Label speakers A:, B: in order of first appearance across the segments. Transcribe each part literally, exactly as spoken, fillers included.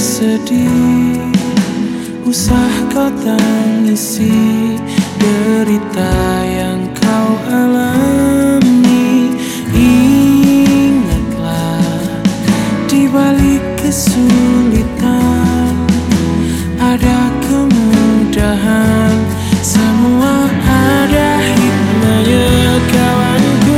A: sedih, usah kau tangisi derita yang kau alami. Ingatlah, di balik kesulitan ada kemudahan, semua ada hikmahnya kawanku.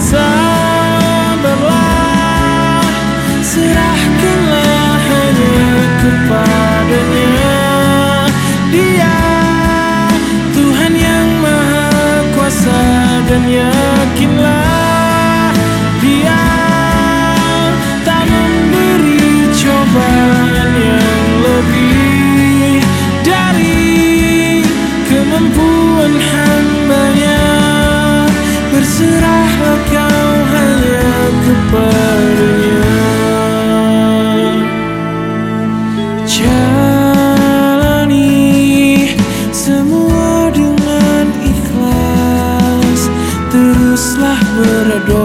A: Sabarlah, serahkanlah hanya kepadanya. Dia Tuhan yang maha kuasa, dan yakinlah Dia tak memberi cobaan yang lebih dari kemampuan hamba-Nya. Berserahlah kau hanya kepadanya. Jalani semua dengan ikhlas, teruslah berdoa.